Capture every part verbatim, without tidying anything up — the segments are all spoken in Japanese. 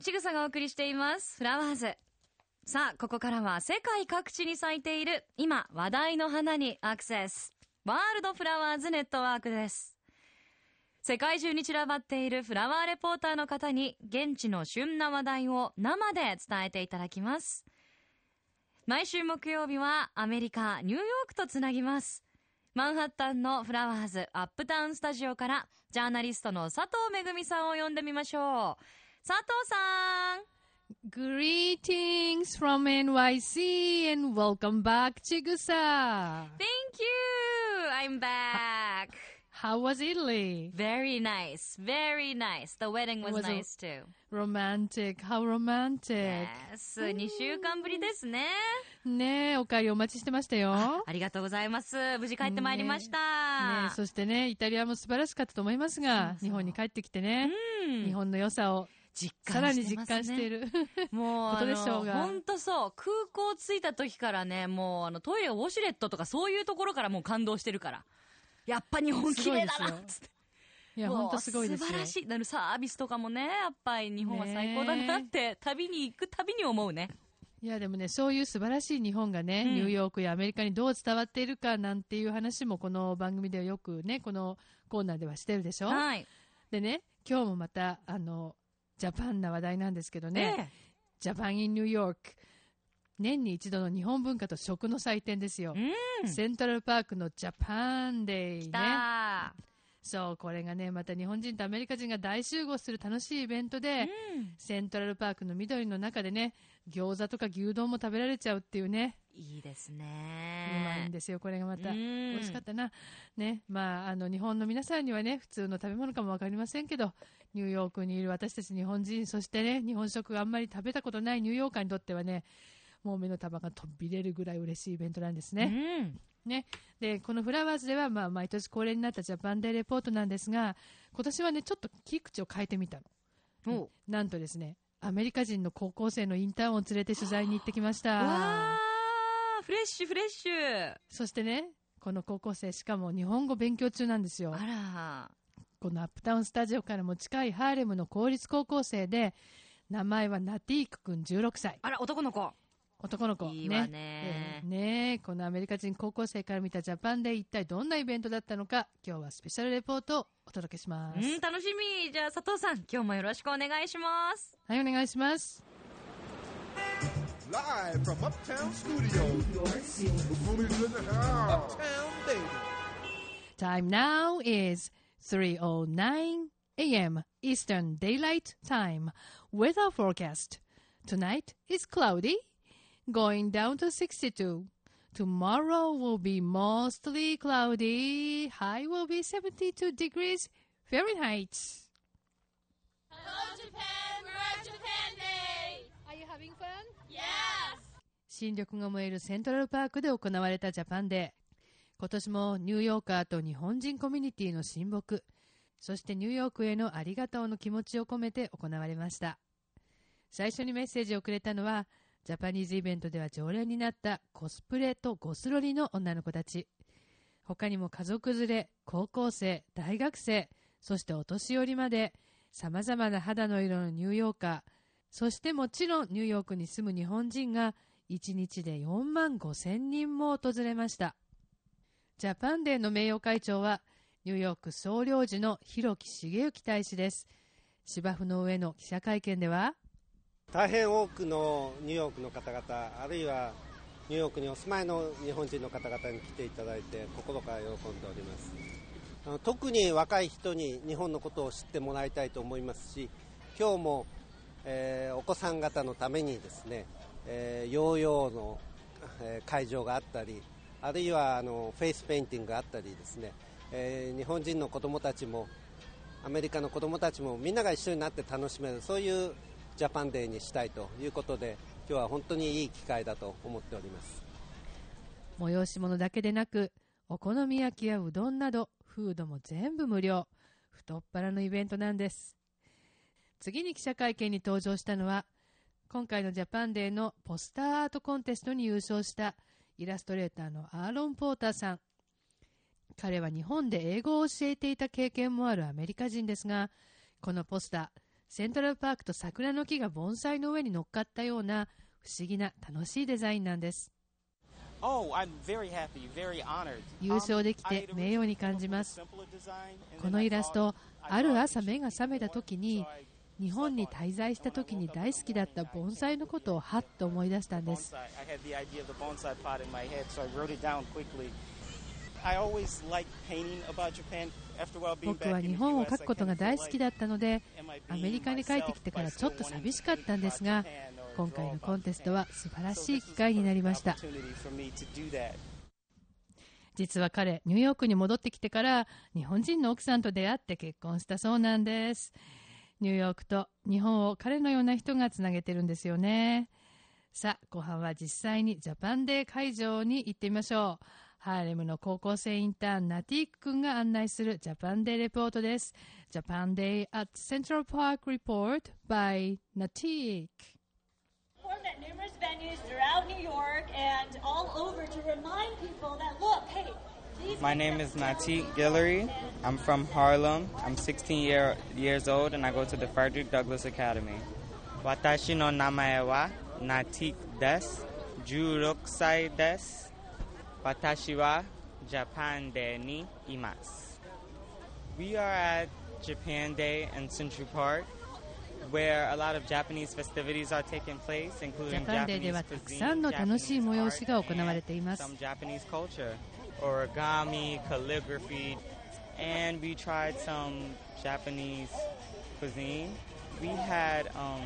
ちぐさがお送りしていますフラワーズ。さあここからは世界各地に咲いている今話題の花にアクセス、ワールドフラワーズネットワークです。世界中に散らばっているフラワーレポーターの方に現地の旬な話題を生で伝えていただきます。毎週木曜日はアメリカニューヨークとつなぎます。マンハッタンのフラワーズアップタウンスタジオからジャーナリストの佐藤めぐみさんを呼んでみましょう。佐藤さん。 Greetings from エヌワイシーand welcome back, Chigusa. Thank you. I'm back. How was Italy? Very nice. Very nice. The wedding was, was nice too. Romantic. How romantic. Yes. にしゅうかんぶりですね。 ねえ、お帰りお待ちしてましたよ。あ、 ありがとうございます。無事帰ってまいりました。 ね、ねえ、そしてね、イタリアも素晴らしかったと思いますが、そうそう、日本に帰ってきてね、うん、日本の良さを実感してますね。 さらに実感しているもうことでしょうが。 本当そう。空港着いた時からね、もうあのトイレウォシュレットとかそういうところからもう感動してるから。やっぱ日本綺麗だなっつって。 いや本当すごいですよ。 素晴らしい。だからサービスとかもね、やっぱり日本は最高だなって旅に行くたびに思うね。 いやでもね、そういう素晴らしい日本がね、うん、ニューヨークやアメリカにどう伝わっているかなんていう話もこの番組ではよくね、このコーナーではしてるでしょ。 はい。 でね、今日もまたあのジャパンな話題なんですけどね、ええ、ジャパンインニューヨーク、年に一度の日本文化と食の祭典ですよ、うん、セントラルパークのジャパンデーね。 来た。 そう、これがねまた日本人とアメリカ人が大集合する楽しいイベントで、うん、セントラルパークの緑の中でね、餃子とか牛丼も食べられちゃうっていうね。 いいですね。 うまいんですよこれがまた、うん、美味しかったなね。まああの日本の皆さんにはね普通の食べ物かもわかりませんけど、ニューヨークにいる私たち日本人、そしてね日本食があんまり食べたことないニューヨーカーにとってはね、もう目の束が飛び出るぐらい嬉しいイベントなんですね。うんね、でこのフラワーズでは、まあ、毎年恒例になったジャパンデーレポートなんですが、今年はねちょっと切り口を変えてみたの、うん、なんとですねアメリカ人の高校生のインターンを連れて取材に行ってきました。 わー、フレッシュフレッシュ。 そしてねこの高校生しかも日本語勉強中なんですよ。 あら、 このアップタウンスタジオからも近いハーレムの公立高校生で、名前はナティーク君じゅうろくさい。 あら、男の子。 男の子いいわね。 ね、えー、ねこのアメリカ人高校生から見たジャパンで一体どんなイベントだったのか、今日はスペシャルレポートをお届けします。 うん、楽しみ。じゃあ佐藤さん、今日もよろしくお願いします。 はい、お願いします。 Live from Uptown Studios, Uptown Baby. Time now is three oh nine a.m. Eastern Daylight Time. Weather forecast. Tonight is cloudy.Going down to sixty-two. Tomorrow will be mostly cloudy. High will be seventy-two degrees Fahrenheit. Hello, Japan. We're at Japan Day. Are you having fun? Yes. 新緑が燃えるセントラルパークで行われたジャパンデー。今年もニューヨーカーと日本人コミュニティの親睦、そしてニューヨークへのありがとうの気持ちを込めて行われました。最初にメッセージをくれたのは、ジャパニーズイベントでは常連になったコスプレとゴスロリの女の子たち。他にも家族連れ、高校生、大学生、そしてお年寄りまで様々な肌の色のニューヨーカー、そしてもちろんニューヨークに住む日本人がいちにちでよんまんごせんにんも訪れました。ジャパンデーの名誉会長はニューヨーク総領事の広木茂之大使です。芝生の上の記者会見では、 大変多くのニューヨークの方々、あるいはニューヨークにお住まいの日本人の方々に来ていただいて心から喜んでおります。あの特に若い人に日本のことを知ってもらいたいと思いますし、今日も、えー、お子さん方のためにですね、えー、ヨーヨーの、えー、会場があったり、あるいはあのフェイスペインティングがあったりですね、えー、日本人の子どもたちもアメリカの子どもたちもみんなが一緒になって楽しめる、そういうジャパンデーにしたいということで、今日は本当にいい機会だと思っております。 催し物だけでなく、お好み焼きやうどんなどフードも全部無料、太っ腹のイベントなんです。次に記者会見に登場したのは、今回のジャパンデーのポスターアートコンテストに優勝したイラストレーターのアーロン・ポーターさん。彼は日本で英語を教えていた経験もあるアメリカ人ですが、このポスター、 セントラルパークと桜の木が盆栽の上に乗っかったような不思議な楽しいデザインなんです。 Oh, I'm very happy, very honored. 優勝できて名誉に感じます。このイラスト、ある朝目が覚めた時に、日本に滞在した時に大好きだった盆栽のことをはっと思い出したんです。僕は日本を描くことが大好きだったので、アメリカに帰ってきてからちょっと寂しかったんですが、今回のコンテストは素晴らしい機会になりました。実は彼、ニューヨークに戻ってきてから日本人の奥さんと出会って結婚したそうなんです。ニューヨークと日本を彼のような人がつなげてるんですよね。さあ、後半は実際にジャパンデー会場に行ってみましょう。ハーレムの高校生インターンナティーク君が案内するジャパンデーレポートです。ジャパンデー at Central Park Report by Natik。Performed at numerous venues throughout New York and all over to remind people that look, hey, My name is Natik Guillory. I'm from Harlem. I'm sixteen year, years old and I go to the Frederick Douglass Academy. Watashi no namae wa Natik desu.じゅうろくさいです。私はジャパンデーにいます。We are at Japan Day in Central Park.Where a lot of Japanese festivities are taking place, including Japanese cuisine, Japanese some Japanese culture, origami, calligraphy, and we tried some Japanese cuisine. We had um,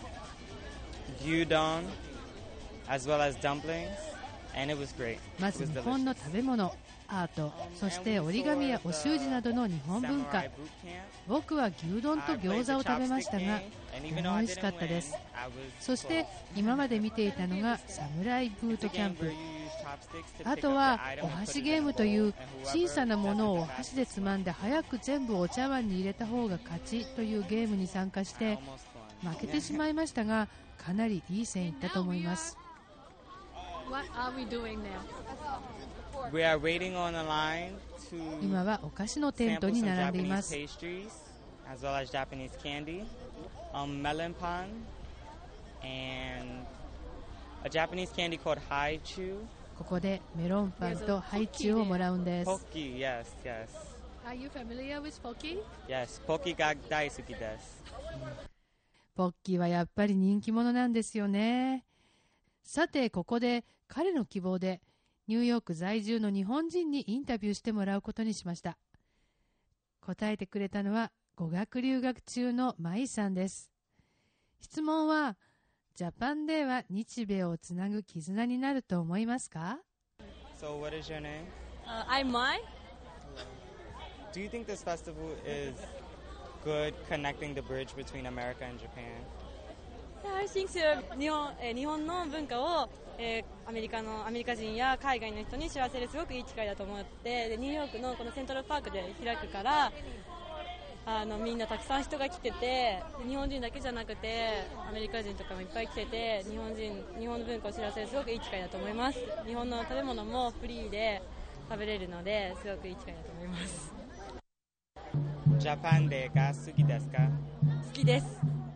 gyudon as well as dumplings, and it was great. まず日本の食べ物、アート、そして折り紙やお習字などの日本文化。僕は牛丼と餃子を食べましたが、とても美味しかったです。そして今まで見ていたのがサムライブートキャンプ。あとはお箸ゲームという小さなものをお箸でつまんで早く全部お茶碗に入れた方が勝ちというゲームに参加して負けてしまいましたが、かなりいい線いったと思います。 What are we doing now? We are waiting on a line to 今はお菓子のテントに並んでいます。 pastries as well as Japanese candy, um, melon pan, and a Japanese candy called haichu. ここでメロンパンとハイチュウをもらうんです。 Pocky, yes, yes. Are you familiar with Pocky? Yes, Pocky ga daisuki desu. ポッキーはやっぱり人気者なんですよね。さて、ここで彼の希望でニューヨーク在住の日本人にインタビューしてもらうことにしました。答えてくれたのは語学留学中のマイさんです。質問は、ジャパンデーは日米をつなぐ絆になると思いますか？ So what is your name? Uh, I'm Mai. Do you think this festival is good connecting the bridge between America and Japan?Yeah, I think so. 日本、えー、日本の文化を、えー、アメリカのアメリカ人や海外の人に知らせるすごくいい機会だと思って、でニューヨークのこのセントラルパークで開くから、あのみんなたくさん人が来てて、日本人だけじゃなくてアメリカ人とかもいっぱい来てて、日本人日本の文化を知らせるすごくいい機会だと思います。日本の食べ物もフリーで食べれるので、すごくいい機会だと思います。 ジャパンデーが好きですか？ 好きです。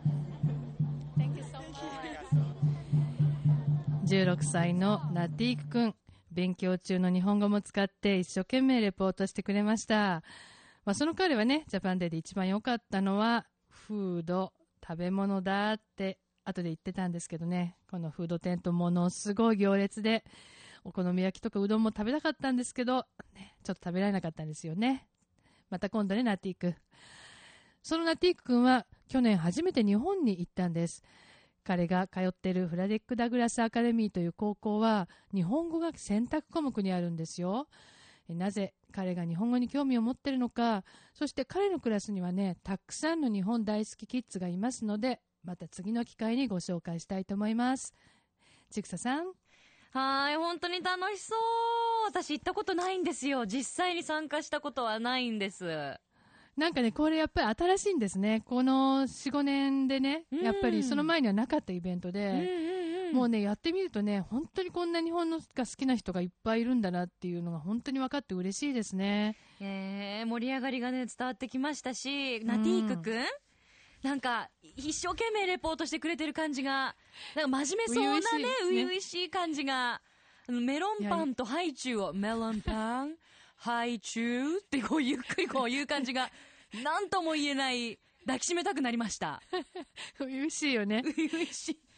じゅうろくさいのナティーク君、勉強中の日本語も使って一生懸命レポートしてくれました。まあ、その彼はね、ジャパンデーで一番良かったのはフード、食べ物だって後で言ってたんですけどね、このフードテントものすごい行列で、お好み焼きとかうどんも食べたかったんですけど、ね、ちょっと食べられなかったんですよね。また今度ね、ナティーク。そのナティーク君は去年初めて日本に行ったんです。彼が通っているフラデック・ダグラス・アカデミーという高校は日本語が選択科目にあるんですよ。なぜ彼が日本語に興味を持っているのか、そして彼のクラスにはね、たくさんの日本大好きキッズがいますので、また次の機会にご紹介したいと思います。ちくささん。 はい、本当に楽しそう。私行ったことないんですよ。実際に参加したことはないんです。 なんかね、これやっぱり新しいんですね。このよん、ごねんでね、やっぱりその前にはなかったイベントで、うんうんうん、もうね、やってみるとね、本当にこんな日本のが好きな人がいっぱいいるんだなっていうのが本当に分かって嬉しいですね。 えー、盛り上がりがね、伝わってきましたし、ナティークくん、 なんか一生懸命レポートしてくれてる感じが、なんか真面目そうなね、初々しい感じが、メロンパンとハイチュウを、メロンパン、ハイチュウってこうゆっくりこういう感じが、なんとも言えない、抱きしめたくなりました。 初々しいよね。 初々しい。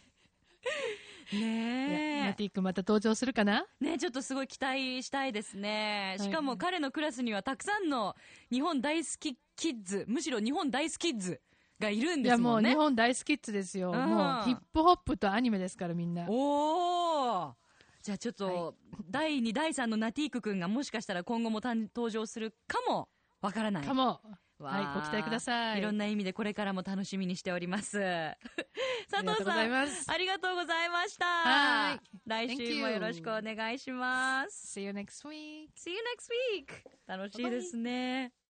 ねえ。 ナティ君また登場するかな？ ねえ、ちょっとすごい期待したいですね。しかも彼のクラスにはたくさんの日本大好きキッズ、むしろ日本大好きッズがいるんですもんね。 いやもう日本大好きッズですよ。うん、もうヒップホップとアニメですからみんな。 おー。じゃあちょっと、はい、だいに、だいさんのナティーク君がもしかしたら今後も登場するかもわからない。 かも。はい、ご期待ください。 いろんな意味でこれからも楽しみにしております。佐藤さん、ありがとうございました。はい。来週もよろしくお願いします。 See you next week. See you next week. 楽しいですね。Bye bye.